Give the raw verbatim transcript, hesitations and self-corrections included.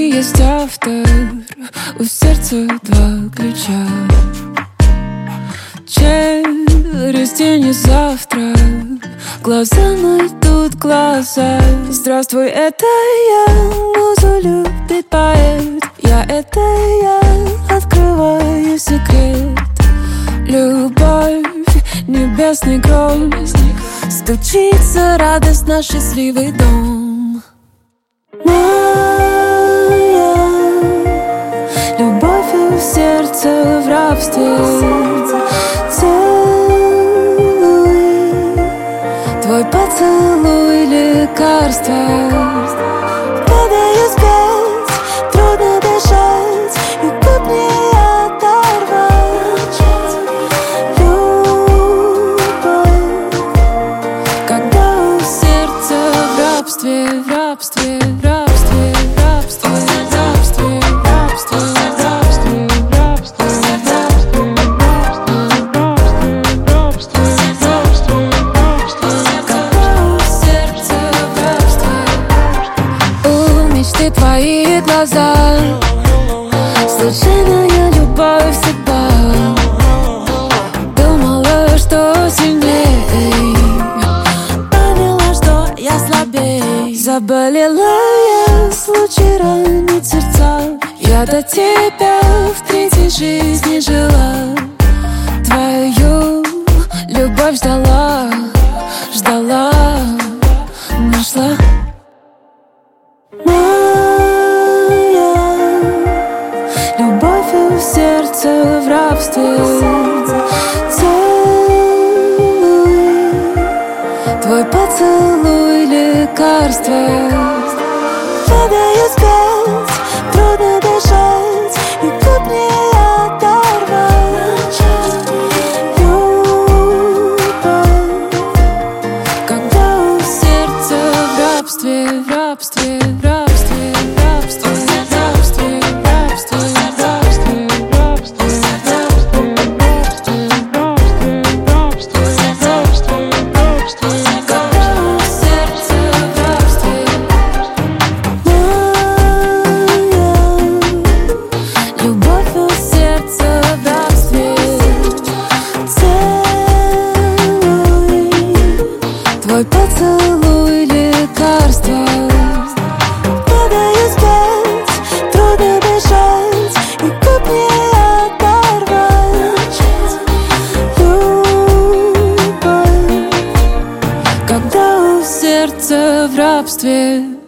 жизни есть автор, у сердца два ключа. Через день и завтра глаза найдут глаза. Здравствуй, это я, музу любит поэт. Я, это я, открываю секрет. Любовь, небесный гром, стучится радостно счастливый дом. Моя любовь у сердца в рабстве. Целуй, твой поцелуй лекарство. Падаю спать, трудно дышать, и губ не оторвать. Любовь, когда у сердца в рабстве, в рабстве, в рабстве, в рабстве, в рабстве, в рабстве, в рабстве, в рабстве, в рабстве, когда у сердца в рабстве. У мечты твои глаза, случайная любовь судьба. Думала, что сильней, поняла, что я слабей. Заболела я, случай ранит сердца. Я до тебя в третьей жизни жила. Твою любовь ждала, ждала, нашла. Моя любовь у сердца в рабстве. Целуй, твой поцелуй лекарство. Падаю спать, трудно дышать, и губ не оторвать. Любовь, когда у сердца в рабстве, в рабстве, в рабстве, в рабстве, в рабстве, в рабстве, в рабстве, в рабстве, в рабстве, в рабстве, когда у сердца в рабстве. Моя любовь у сердца в рабстве. Целуй, твой поцелуй лекарство. Падаю спать, трудно дышать, и губ не оторвать. Любовь, когда у сердца в рабстве.